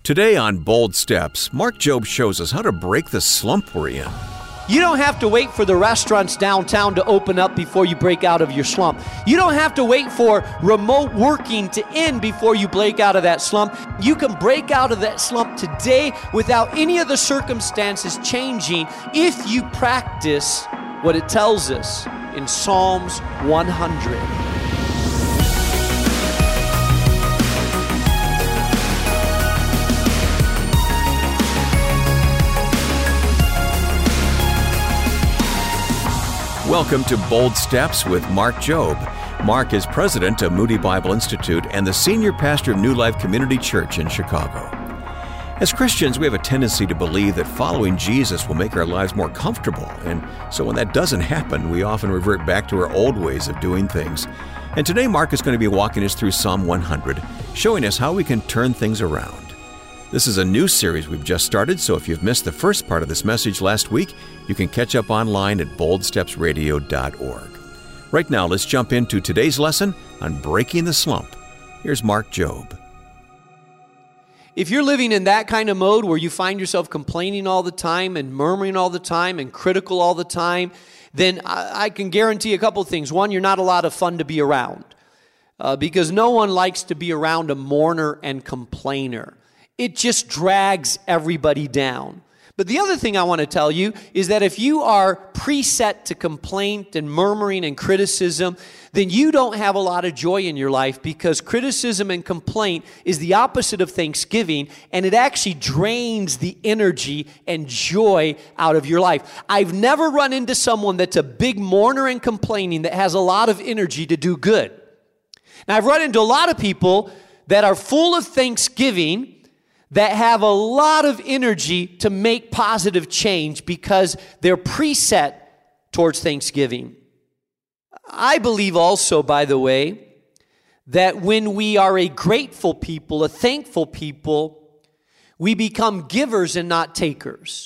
Today on Bold Steps, Mark Jobe shows us how to break the slump we're in. You don't have to wait for the restaurants downtown to open up before you break out of your slump. You don't have to wait for remote working to end before you break out of that slump. You can break out of that slump today without any of the circumstances changing if you practice what it tells us in Psalms 100. Welcome to Bold Steps with Mark Jobe. Mark is president of Moody Bible Institute and the senior pastor of New Life Community Church in Chicago. As Christians, we have a tendency to believe that following Jesus will make our lives more comfortable, and so when that doesn't happen, we often revert back to our old ways of doing things. And today, Mark is going to be walking us through Psalm 100, showing us how we can turn things around. This is a new series we've just started, so if you've missed the first part of this message last week, you can catch up online at boldstepsradio.org. Right now, let's jump into today's lesson on breaking the slump. Here's Mark Jobe. If you're living in that kind of mode where you find yourself complaining all the time and murmuring all the time and critical all the time, then I can guarantee a couple of things. One, you're not a lot of fun to be around because no one likes to be around a mourner and complainer. It just drags everybody down. But the other thing I want to tell you is that if you are preset to complaint and murmuring and criticism, then you don't have a lot of joy in your life because criticism and complaint is the opposite of thanksgiving, and it actually drains the energy and joy out of your life. I've never run into someone that's a big mourner and complaining that has a lot of energy to do good. Now, I've run into a lot of people that are full of thanksgiving that have a lot of energy to make positive change because they're preset towards Thanksgiving. I believe also, by the way, that when we are a grateful people, a thankful people, we become givers and not takers.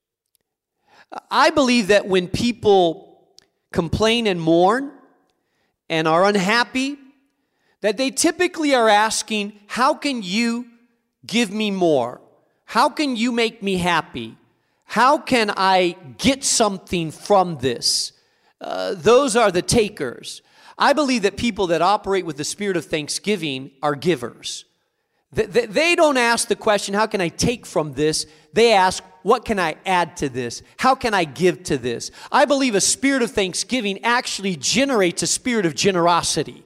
I believe that when people complain and mourn and are unhappy, that they typically are asking, how can you give me more? How can you make me happy? How can I get something from this? Those are the takers. I believe that people that operate with the spirit of thanksgiving are givers. They don't ask the question, how can I take from this? They ask, what can I add to this? How can I give to this? I believe a spirit of thanksgiving actually generates a spirit of generosity.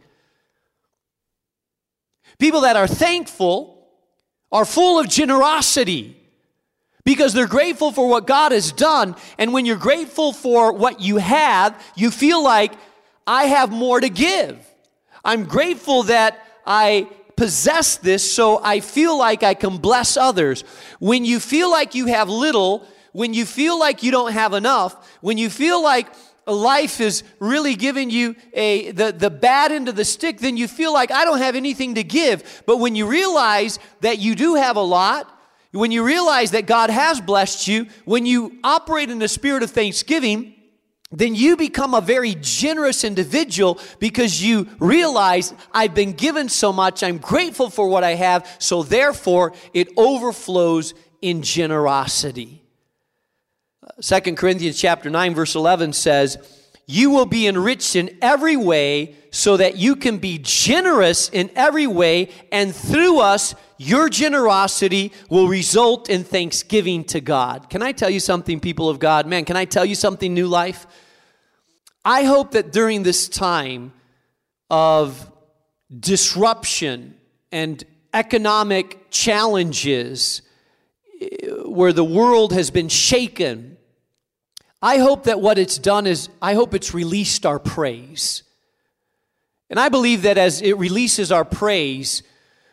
People that are thankful are full of generosity because they're grateful for what God has done. And when you're grateful for what you have, you feel like, I have more to give. I'm grateful that I possess this, so I feel like I can bless others. When you feel like you have little, when you feel like you don't have enough, when you feel like life is really giving you the bad end of the stick, then you feel like I don't have anything to give. But when you realize that you do have a lot, when you realize that God has blessed you, when you operate in the spirit of thanksgiving, then you become a very generous individual because you realize I've been given so much, I'm grateful for what I have, so therefore it overflows in generosity. 2 Corinthians chapter 9, verse 11 says, you will be enriched in every way so that you can be generous in every way, and through us, your generosity will result in thanksgiving to God. Can I tell you something, people of God? Man, can I tell you something, New Life? I hope that during this time of disruption and economic challenges where the world has been shaken, I hope that what it's done is, I hope it's released our praise. And I believe that as it releases our praise,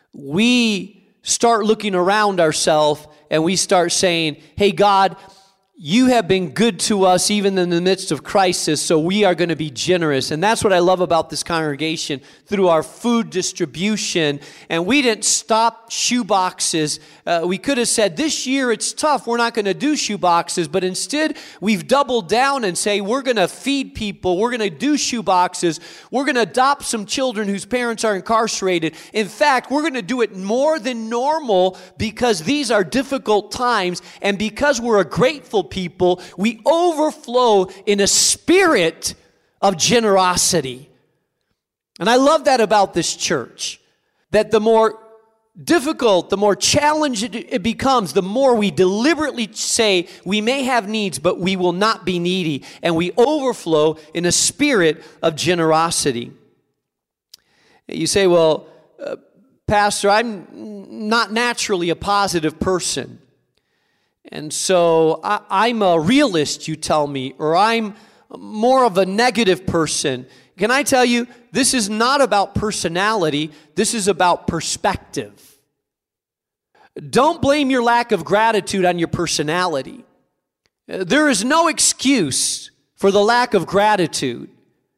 we start looking around ourselves and we start saying, hey God, you have been good to us even in the midst of crisis, so we are going to be generous. And that's what I love about this congregation through our food distribution. And we didn't stop shoe boxes. We could have said, this year it's tough, we're not going to do shoe boxes. But instead, we've doubled down and say, we're going to feed people. We're going to do shoe boxes. We're going to adopt some children whose parents are incarcerated. In fact, we're going to do it more than normal because these are difficult times. And because we're a grateful people, we overflow in a spirit of generosity. And I love that about this church, that the more difficult, the more challenging it becomes, the more we deliberately say we may have needs, but we will not be needy, and we overflow in a spirit of generosity. You say, well, Pastor, I'm not naturally a positive person. And so I'm a realist, you tell me, or I'm more of a negative person. Can I tell you, this is not about personality, this is about perspective. Don't blame your lack of gratitude on your personality. There is no excuse for the lack of gratitude.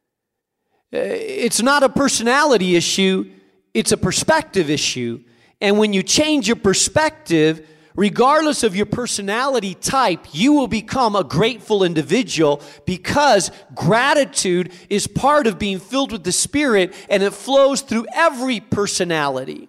It's not a personality issue, it's a perspective issue. And when you change your perspective, regardless of your personality type, you will become a grateful individual because gratitude is part of being filled with the Spirit, and it flows through every personality.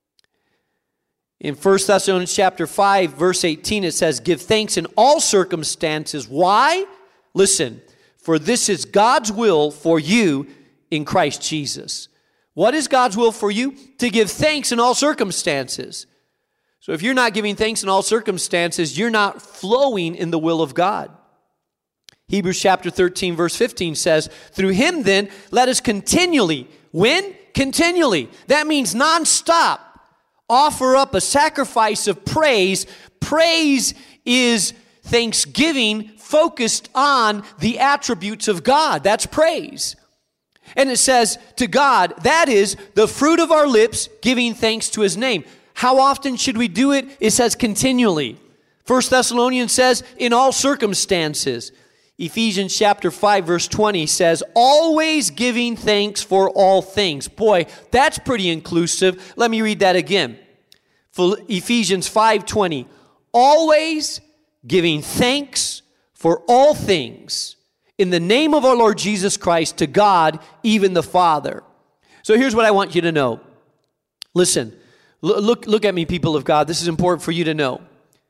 In 1 Thessalonians chapter 5, verse 18, it says, give thanks in all circumstances. Why? Listen, for this is God's will for you in Christ Jesus. What is God's will for you? To give thanks in all circumstances. So if you're not giving thanks in all circumstances, you're not flowing in the will of God. Hebrews chapter 13, verse 15 says, through him then, let us continually, when? Continually. That means nonstop. Offer up a sacrifice of praise. Praise is thanksgiving focused on the attributes of God. That's praise. And it says to God, that is the fruit of our lips, giving thanks to his name. How often should we do it? It says continually. 1 Thessalonians says in all circumstances. Ephesians chapter 5 verse 20 says, always giving thanks for all things. Boy, that's pretty inclusive. Let me read that again. Ephesians 5:20, always giving thanks for all things in the name of our Lord Jesus Christ to God, even the Father. So here's what I want you to know. Listen, look at me, people of God. This is important for you to know.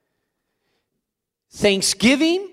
Thanksgiving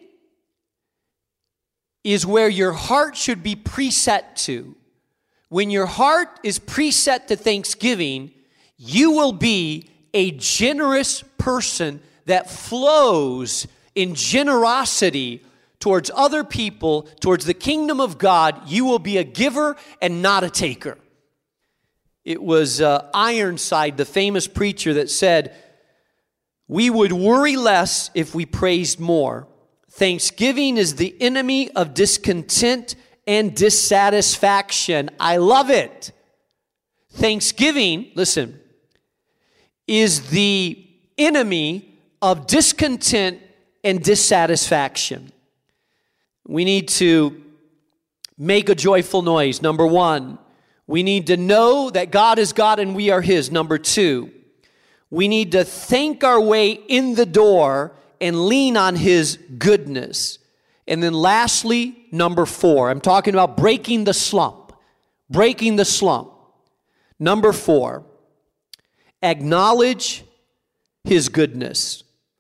is where your heart should be preset to. When your heart is preset to thanksgiving, you will be a generous person that flows in generosity towards other people, towards the kingdom of God. You will be a giver and not a taker. It was Ironside, the famous preacher, that said, we would worry less if we praised more. Thanksgiving is the enemy of discontent and dissatisfaction. I love it. Thanksgiving, listen, is the enemy of discontent and dissatisfaction. We need to make a joyful noise. Number one, we need to know that God is God and we are his. Number two, we need to thank our way in the door and lean on his goodness. And then lastly, number four, I'm talking about breaking the slump. Breaking the slump. Number four, acknowledge his goodness.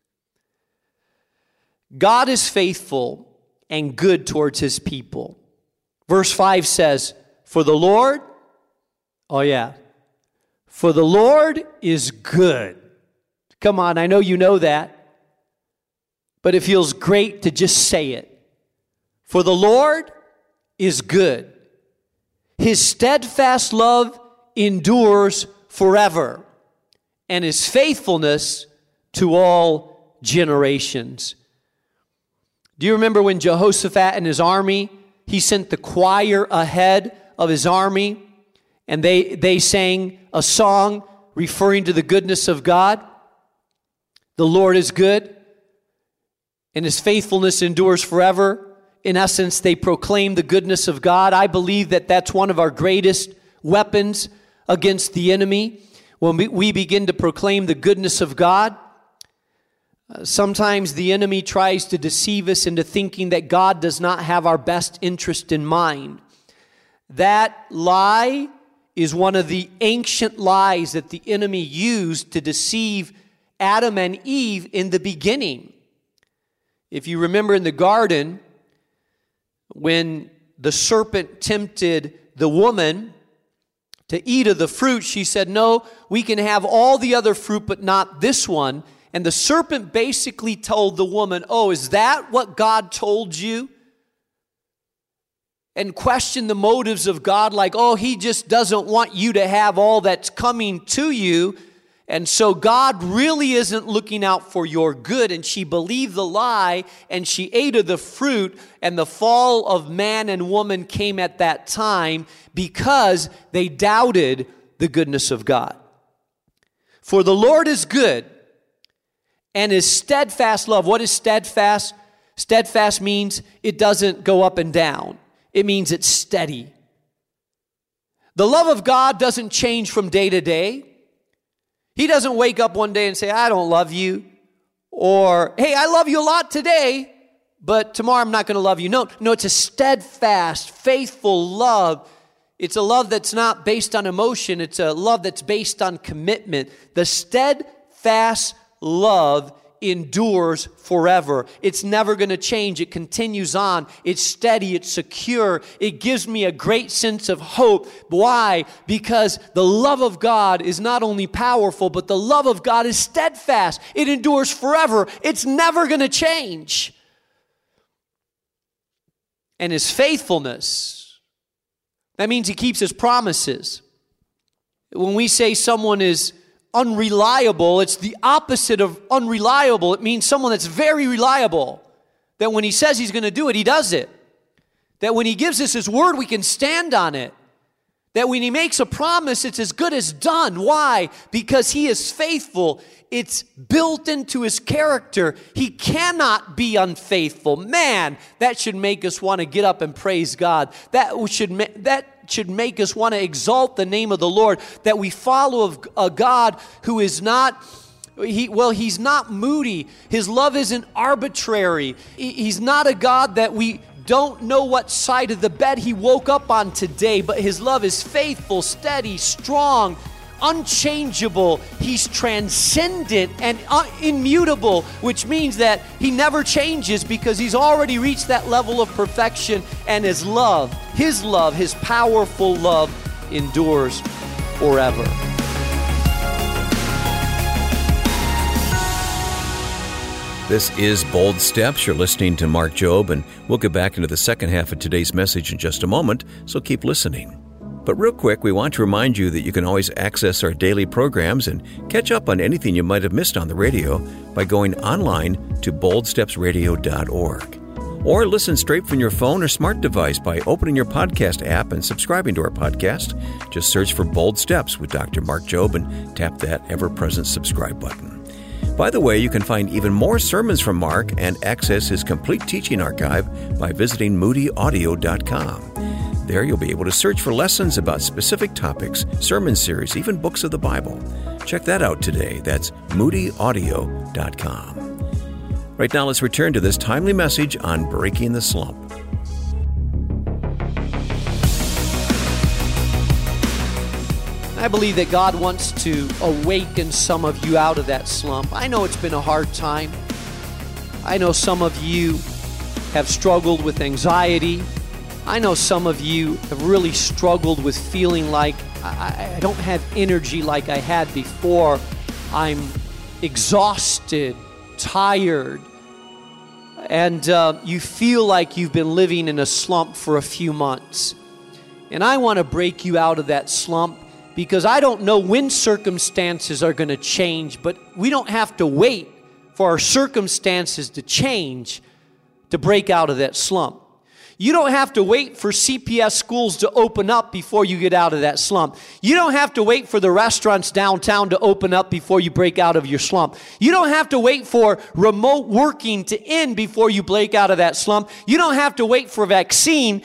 God is faithful and good towards his people. Verse 5 says, for the Lord, for the Lord is good. Come on, I know you know that. But it feels great to just say it. For the Lord is good. His steadfast love endures forever, and his faithfulness to all generations. Do you remember when Jehoshaphat and his army, he sent the choir ahead of his army, and they sang a song referring to the goodness of God? The Lord is good. and His faithfulness endures forever. In essence, they proclaim the goodness of God. I believe that that's one of our greatest weapons against the enemy. When we begin to proclaim the goodness of God, sometimes the enemy tries to deceive us into thinking that God does not have our best interest in mind. That lie is one of the ancient lies that the enemy used to deceive Adam and Eve in the beginning. If you remember in the garden, when the serpent tempted the woman to eat of the fruit, she said, "No, we can have all the other fruit, but not this one." And the serpent basically told the woman, "Oh, is that what God told you?" And questioned the motives of God, like, "Oh, He just doesn't want you to have all that's coming to you. And so God really isn't looking out for your good." And she believed the lie, and she ate of the fruit, and the fall of man and woman came at that time because they doubted the goodness of God. For the Lord is good, and His steadfast love. What is steadfast? Steadfast means it doesn't go up and down. It means it's steady. The love of God doesn't change from day to day. He doesn't wake up one day and say, "I don't love you," or, "Hey, I love you a lot today, but tomorrow I'm not going to love you." No, it's a steadfast, faithful love. It's a love that's not based on emotion. It's a love that's based on commitment. The steadfast love endures forever. It's never going to change. It continues on. It's steady. It's secure. It gives me a great sense of hope. Why? Because the love of God is not only powerful, but the love of God is steadfast. It endures forever. It's never going to change. And His faithfulness, that means He keeps His promises. When we say someone is unreliable, it's the opposite of unreliable. It means someone that's very reliable. That when He says He's going to do it, He does it. That when He gives us His word, we can stand on it. That when He makes a promise, it's as good as done. Why? Because He is faithful. It's built into His character. He cannot be unfaithful. Man, that should make us want to get up and praise God. That should make us want to exalt the name of the Lord, that we follow a God who is not, He's not moody. His love isn't arbitrary. He's not a God that we don't know what side of the bed He woke up on today, but His love is faithful, steady, strong, unchangeable. He's transcendent and immutable, which means that He never changes because He's already reached that level of perfection, and His love, His powerful love endures forever. This is Bold Steps. You're listening to Mark Jobe, and we'll get back into the second half of today's message in just a moment, so keep listening. But real quick, we want to remind you that you can always access our daily programs and catch up on anything you might have missed on the radio by going online to boldstepsradio.org. Or listen straight from your phone or smart device by opening your podcast app and subscribing to our podcast. Just search for Bold Steps with Dr. Mark Jobe and tap that ever-present subscribe button. By the way, you can find even more sermons from Mark and access his complete teaching archive by visiting moodyaudio.com. There you'll be able to search for lessons about specific topics, sermon series, even books of the Bible. Check that out today. That's moodyaudio.com. Right now, let's return to this timely message on breaking the slump. I believe that God wants to awaken some of you out of that slump. I know it's been a hard time. I know some of you have struggled with anxiety. I know some of you have really struggled with feeling like I don't have energy like I had before. I'm exhausted, tired, and you feel like you've been living in a slump for a few months. And I want to break you out of that slump, because I don't know when circumstances are going to change, but we don't have to wait for our circumstances to change to break out of that slump. You don't have to wait for CPS schools to open up before you get out of that slump. You don't have to wait for the restaurants downtown to open up before you break out of your slump. You don't have to wait for remote working to end before you break out of that slump. You don't have to wait for a vaccine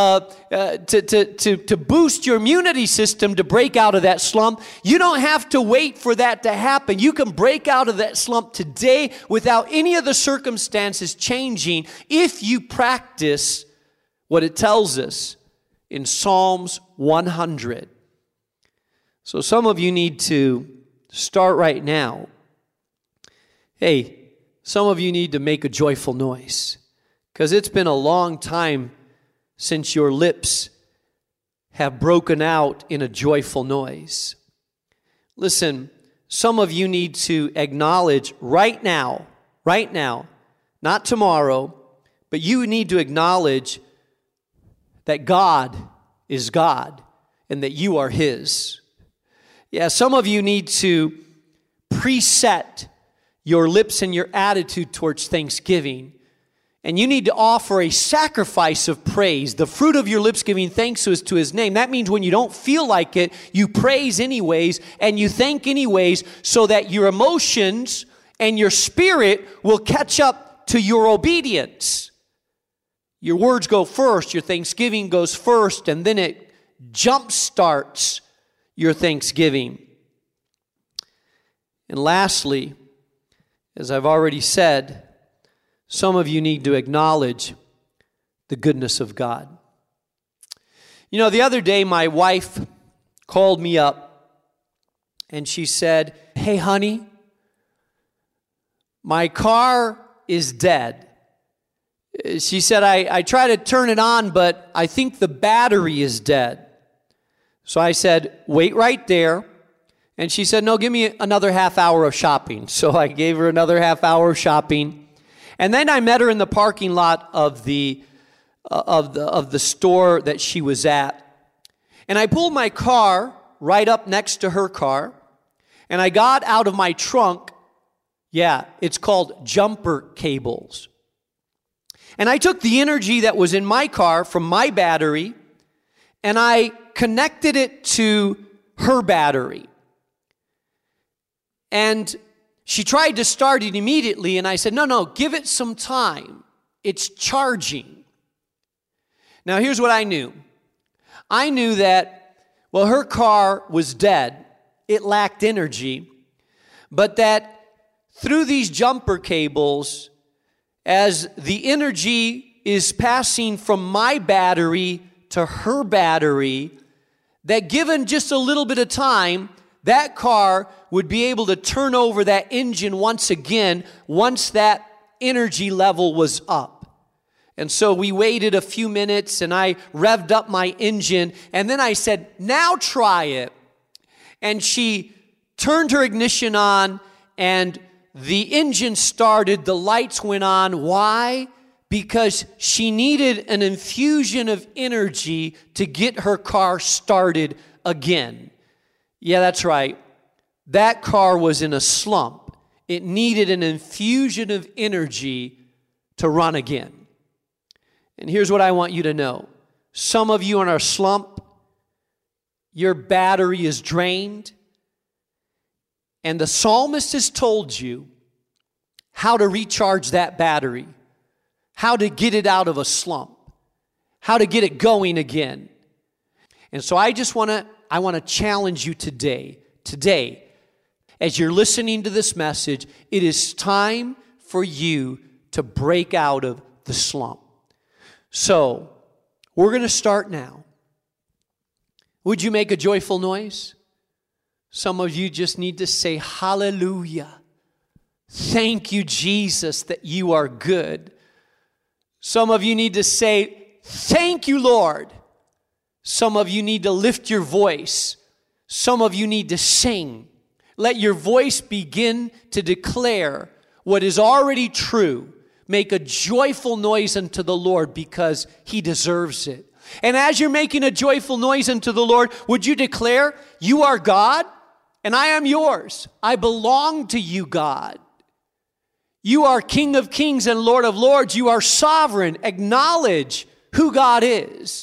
to boost your immunity system to break out of that slump. You don't have to wait for that to happen. You can break out of that slump today without any of the circumstances changing if you practice what it tells us in Psalms 100. So some of you need to start right now. Hey, some of you need to make a joyful noise, because it's been a long time since your lips have broken out in a joyful noise. Listen, some of you need to acknowledge right now, not tomorrow, but you need to acknowledge that God is God and that you are His. Yeah, some of you need to preset your lips and your attitude towards Thanksgiving. And you need to offer a sacrifice of praise, the fruit of your lips giving thanks to His name. That means when you don't feel like it, you praise anyways and you thank anyways, so that your emotions and your spirit will catch up to your obedience. Your words go first, your thanksgiving goes first, and then it jump-starts your thanksgiving. And lastly, as I've already said, some of you need to acknowledge the goodness of God. You know, the other day my wife called me up and she said, "Hey, honey, my car is dead." She said, I tried to turn it on, but I think the battery is dead. So I said, "Wait right there." And she said, "No, give me another half hour of shopping." So I gave her another half hour of shopping. And then I met her in the parking lot of the store that she was at. And I pulled my car right up next to her car. And I got out of my trunk, it's called jumper cables. And I took the energy that was in my car from my battery, and I connected it to her battery. And she tried to start it immediately, and I said, no, give it some time. It's charging. Now, here's what I knew. I knew that, her car was dead. It lacked energy. But that through these jumper cables, as the energy is passing from my battery to her battery, that given just a little bit of time, that car would be able to turn over that engine once again, once that energy level was up. And so we waited a few minutes, and I revved up my engine, and then I said, "Now try it." And she turned her ignition on, and the engine started, the lights went on. Why? Because she needed an infusion of energy to get her car started again. Yeah, that's right. That car was in a slump. It needed an infusion of energy to run again. And here's what I want you to know. Some of you in a slump, your battery is drained, and the psalmist has told you how to recharge that battery, how to get it out of a slump, how to get it going again. And so I want to challenge you today, as you're listening to this message, it is time for you to break out of the slump. So, we're going to start now. Would you make a joyful noise? Some of you just need to say, "Hallelujah. Thank you, Jesus, that you are good." Some of you need to say, "Thank you, Lord." Some of you need to lift your voice. Some of you need to sing. Let your voice begin to declare what is already true. Make a joyful noise unto the Lord, because He deserves it. And as you're making a joyful noise unto the Lord, would you declare, "You are God, and I am yours. I belong to you, God. You are King of kings and Lord of lords. You are sovereign." Acknowledge who God is.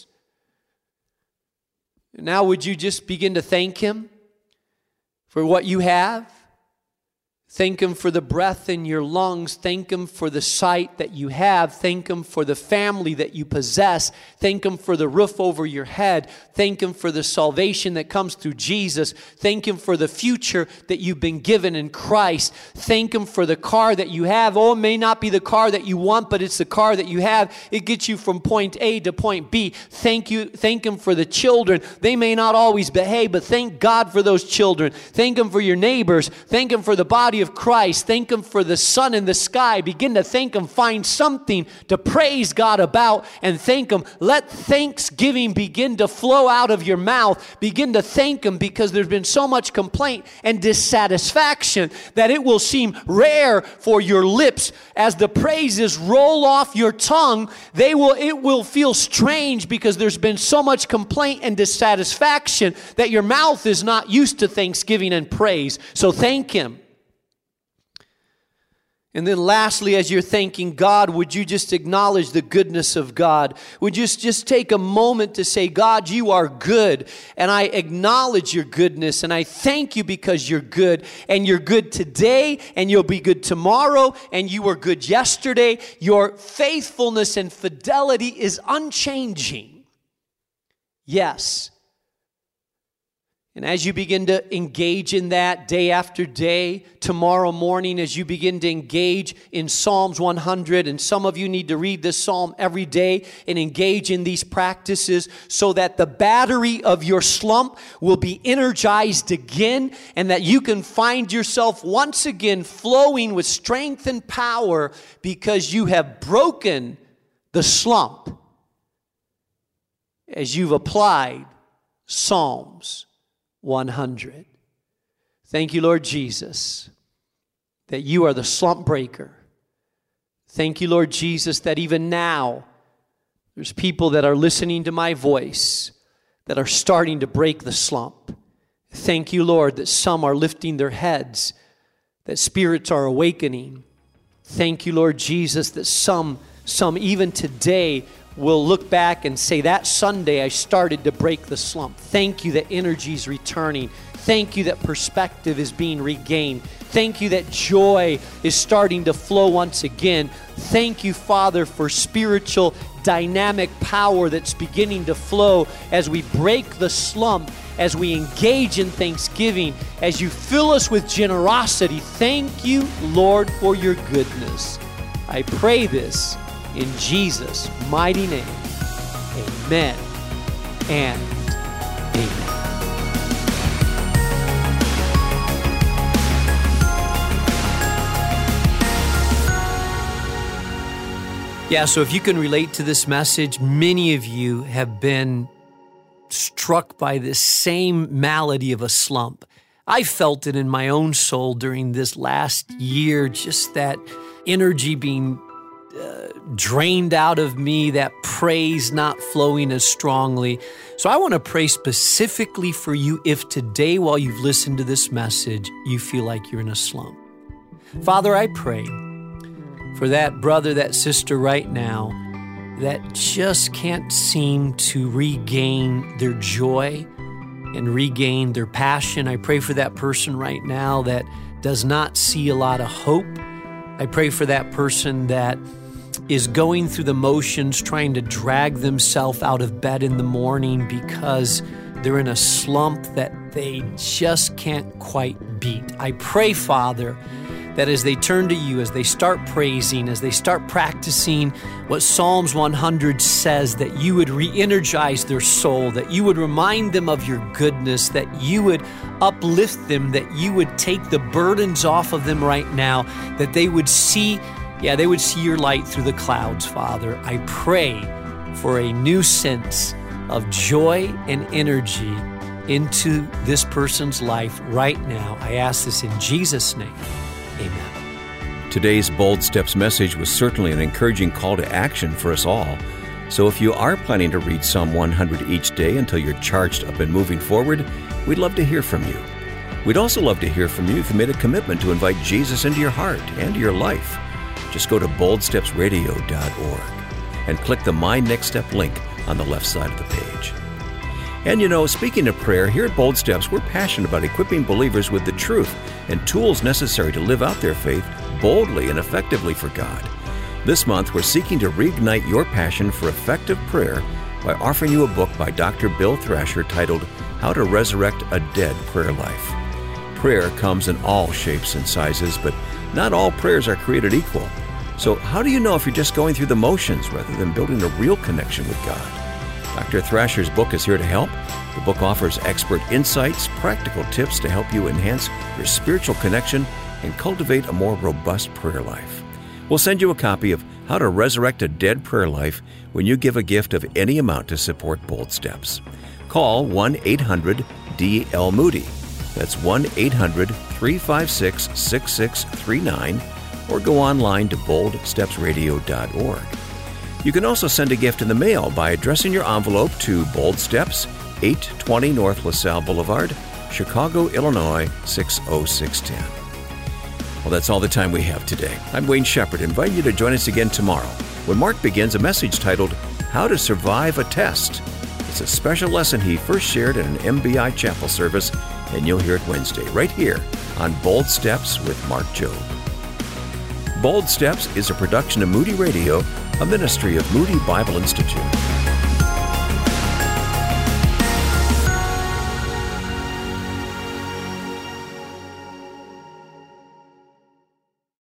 Now would you just begin to thank Him for what you have? Thank Him for the breath in your lungs. Thank Him for the sight that you have. Thank Him for the family that you possess. Thank Him for the roof over your head. Thank Him for the salvation that comes through Jesus. Thank Him for the future that you've been given in Christ. Thank Him for the car that you have. Oh, it may not be the car that you want, but it's the car that you have. It gets you from point A to point B. Thank Him for the children. They may not always behave, but thank God for those children. Thank Him for your neighbors. Thank Him for the body of Christ. Thank Him for the sun in the sky. Begin to thank Him. Find something to praise God about and thank Him. Let thanksgiving begin to flow out of your mouth. Begin to thank Him, because there's been so much complaint and dissatisfaction that it will seem rare for your lips. As the praises roll off your tongue, it will feel strange, because there's been so much complaint and dissatisfaction that your mouth is not used to thanksgiving and praise. So thank Him. And then lastly, as you're thanking God, would you just acknowledge the goodness of God? Would you just take a moment to say, God, you are good, and I acknowledge your goodness, and I thank you because you're good, and you're good today, and you'll be good tomorrow, and you were good yesterday. Your faithfulness and fidelity is unchanging. Yes. And as you begin to engage in that day after day, tomorrow morning, as you begin to engage in Psalms 100, and some of you need to read this psalm every day and engage in these practices so that the battery of your slump will be energized again, and that you can find yourself once again flowing with strength and power, because you have broken the slump as you've applied Psalms 100. Thank you, Lord Jesus, that you are the slump breaker. Thank you, Lord Jesus, that even now there's people that are listening to my voice that are starting to break the slump. Thank you, Lord, that some are lifting their heads, that spirits are awakening. Thank you, Lord Jesus, that some even today will look back and say, that Sunday I started to break the slump. Thank you that energy is returning. Thank you that perspective is being regained. Thank you that joy is starting to flow once again. Thank you, Father, for spiritual dynamic power that's beginning to flow as we break the slump, as we engage in thanksgiving, as you fill us with generosity. Thank you, Lord, for your goodness. I pray this in Jesus' mighty name. Amen and amen. Yeah, so if you can relate to this message, many of you have been struck by this same malady of a slump. I felt it in my own soul during this last year, just that energy being drained out of me, that praise not flowing as strongly. So I want to pray specifically for you if today, while you've listened to this message, you feel like you're in a slump. Father, I pray for that brother, that sister right now that just can't seem to regain their joy and regain their passion. I pray for that person right now that does not see a lot of hope. I pray for that person that is going through the motions, trying to drag themselves out of bed in the morning because they're in a slump that they just can't quite beat. I pray, Father, that as they turn to you, as they start praising, as they start practicing what Psalms 100 says, that you would re-energize their soul, that you would remind them of your goodness, that you would uplift them, that you would take the burdens off of them right now, that they would see your light through the clouds, Father. I pray for a new sense of joy and energy into this person's life right now. I ask this in Jesus' name. Amen. Today's Bold Steps message was certainly an encouraging call to action for us all. So if you are planning to read Psalm 100 each day until you're charged up and moving forward, we'd love to hear from you. We'd also love to hear from you if you made a commitment to invite Jesus into your heart and your life. Just go to boldstepsradio.org. and click the My Next Step link on the left side of the page. And speaking of prayer, here at Bold Steps, we're passionate about equipping believers with the truth and tools necessary to live out their faith boldly and effectively for God. This month, we're seeking to reignite your passion for effective prayer by offering you a book by Dr. Bill Thrasher titled How to Resurrect a Dead Prayer Life. Prayer comes in all shapes and sizes, but not all prayers are created equal. So how do you know if you're just going through the motions rather than building a real connection with God? Dr. Thrasher's book is here to help. The book offers expert insights, practical tips to help you enhance your spiritual connection and cultivate a more robust prayer life. We'll send you a copy of How to Resurrect a Dead Prayer Life when you give a gift of any amount to support Bold Steps. Call 1-800-DL-MOODY. That's 1-800-356-6639, or go online to boldstepsradio.org. You can also send a gift in the mail by addressing your envelope to Bold Steps, 820 North LaSalle Boulevard, Chicago, Illinois, 60610. Well, that's all the time we have today. I'm Wayne Shepherd, inviting you to join us again tomorrow when Mark begins a message titled, How to Survive a Test. It's a special lesson he first shared in an MBI chapel service, and you'll hear it Wednesday right here on Bold Steps with Mark Jobe. Bold Steps is a production of Moody Radio, a ministry of Moody Bible Institute.